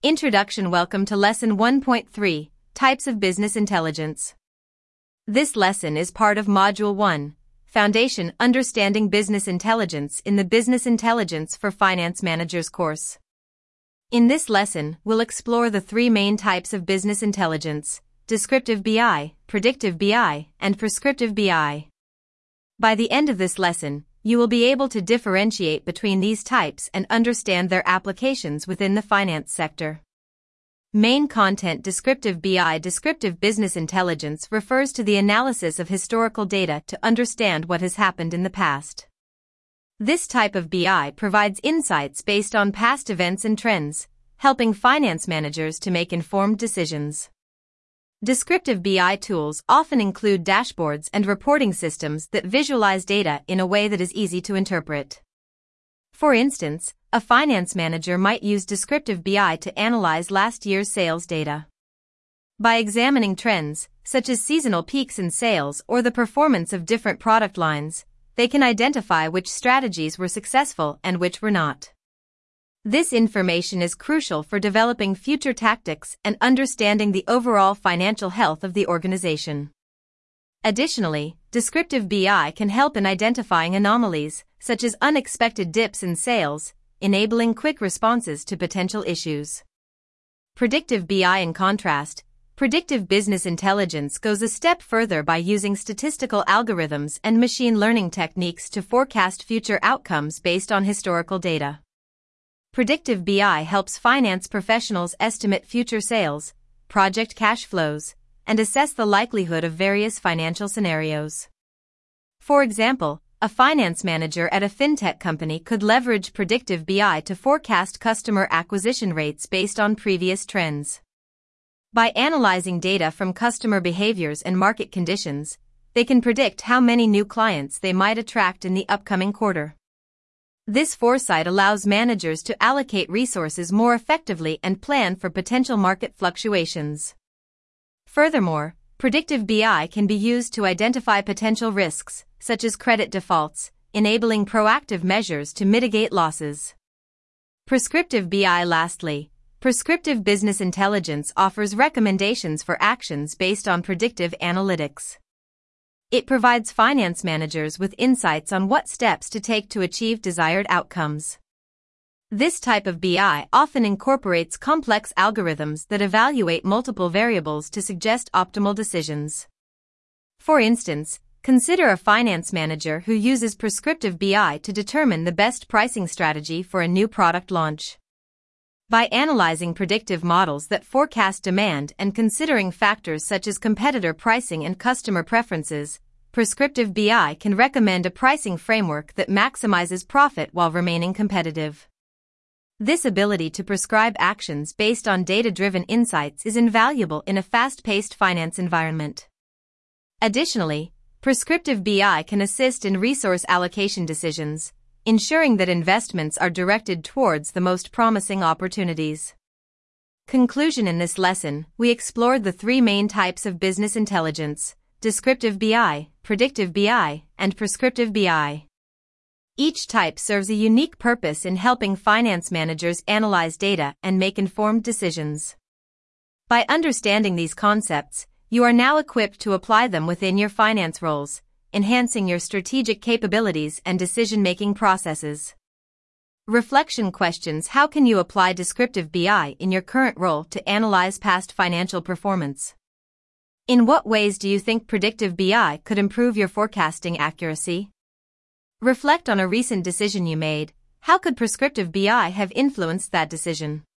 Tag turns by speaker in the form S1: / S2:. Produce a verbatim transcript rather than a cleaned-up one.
S1: Introduction. Welcome to Lesson one point three, Types of Business Intelligence. This lesson is part of Module one, Foundation Understanding Business Intelligence in the Business Intelligence for Finance Managers course. In this lesson, we'll explore the three main types of business intelligence: descriptive B I, predictive B I, and prescriptive B I. By the end of this lesson, you will be able to differentiate between these types and understand their applications within the finance sector. Main content: Descriptive B I. Descriptive business intelligence refers to the analysis of historical data to understand what has happened in the past. This type of B I provides insights based on past events and trends, helping finance managers to make informed decisions. Descriptive B I tools often include dashboards and reporting systems that visualize data in a way that is easy to interpret. For instance, a finance manager might use descriptive B I to analyze last year's sales data. By examining trends, such as seasonal peaks in sales or the performance of different product lines, they can identify which strategies were successful and which were not. This information is crucial for developing future tactics and understanding the overall financial health of the organization. Additionally, descriptive B I can help in identifying anomalies, such as unexpected dips in sales, enabling quick responses to potential issues. Predictive B I. In contrast, predictive business intelligence goes a step further by using statistical algorithms and machine learning techniques to forecast future outcomes based on historical data. Predictive B I helps finance professionals estimate future sales, project cash flows, and assess the likelihood of various financial scenarios. For example, a finance manager at a fintech company could leverage predictive B I to forecast customer acquisition rates based on previous trends. By analyzing data from customer behaviors and market conditions, they can predict how many new clients they might attract in the upcoming quarter. This foresight allows managers to allocate resources more effectively and plan for potential market fluctuations. Furthermore, predictive B I can be used to identify potential risks, such as credit defaults, enabling proactive measures to mitigate losses. Prescriptive B I. Lastly, prescriptive business intelligence offers recommendations for actions based on predictive analytics. It provides finance managers with insights on what steps to take to achieve desired outcomes. This type of B I often incorporates complex algorithms that evaluate multiple variables to suggest optimal decisions. For instance, consider a finance manager who uses prescriptive B I to determine the best pricing strategy for a new product launch. By analyzing predictive models that forecast demand and considering factors such as competitor pricing and customer preferences, prescriptive B I can recommend a pricing framework that maximizes profit while remaining competitive. This ability to prescribe actions based on data-driven insights is invaluable in a fast-paced finance environment. Additionally, prescriptive B I can assist in resource allocation decisions, ensuring that investments are directed towards the most promising opportunities. Conclusion: in this lesson, we explored the three main types of business intelligence: descriptive B I, predictive B I, and prescriptive B I. Each type serves a unique purpose in helping finance managers analyze data and make informed decisions. By understanding these concepts, you are now equipped to apply them within your finance roles, enhancing your strategic capabilities and decision-making processes. Reflection questions: how can you apply descriptive B I in your current role to analyze past financial performance? In what ways do you think predictive B I could improve your forecasting accuracy? Reflect on a recent decision you made. How could prescriptive B I have influenced that decision?